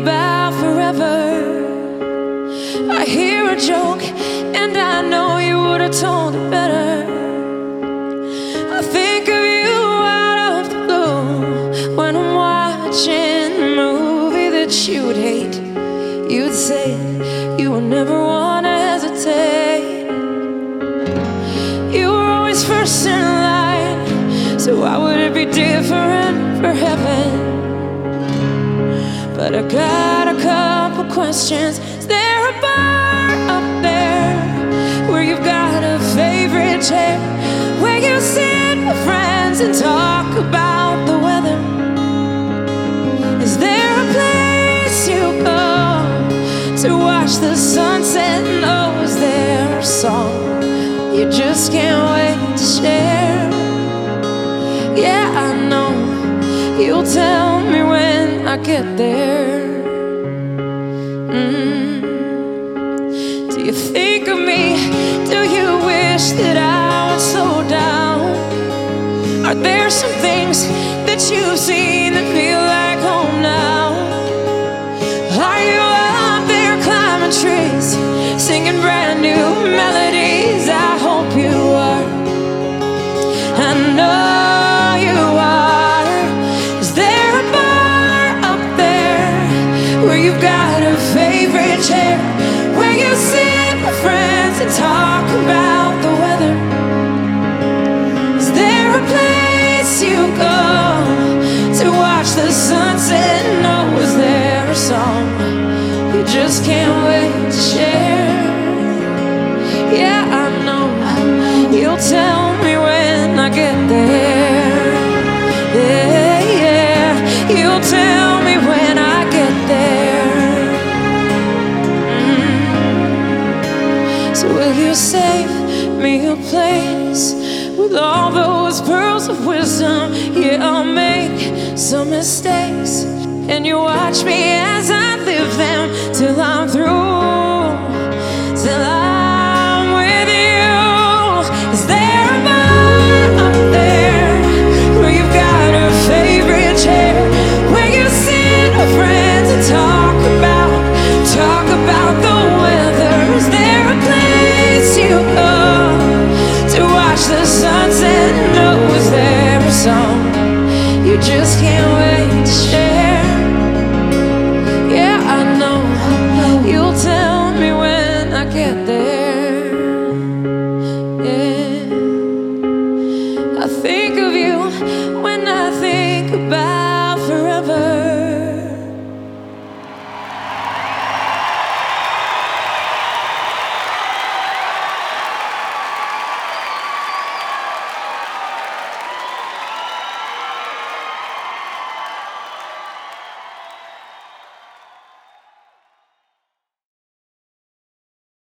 about forever. I hear a joke and I know you would have told it better. I think of you out of the blue when I'm watching a movie that you would hate. You'd say you would never want to hesitate. You were always first in line, so why would it be different for heaven? But I got a couple questions. Is there a bar up there where you've got a favorite chair, where you sit with friends and talk about the weather? Is there a place you go to watch the sunset? And oh, is there a song you just can't wait to share? Yeah, I know you'll tell me when I get there. Do you think of me? Do you wish that I would slow down? Are there some things that you've seen that feel like home now? Are you up there climbing trees, singing brand new melodies? I hope you are. I know you are. Is there a bar up there where you've got a favorite chair, where you sit with friends and talk about the weather? Is there a place you go to watch the sunset? No, is there a song you just can't wait to share? Yeah, I know you'll tell me when I get there. Yeah, yeah, you'll tell me when I get there. So will you save me a place with all those pearls of wisdom? Yeah, I'll make some mistakes, and you watch me as I live them.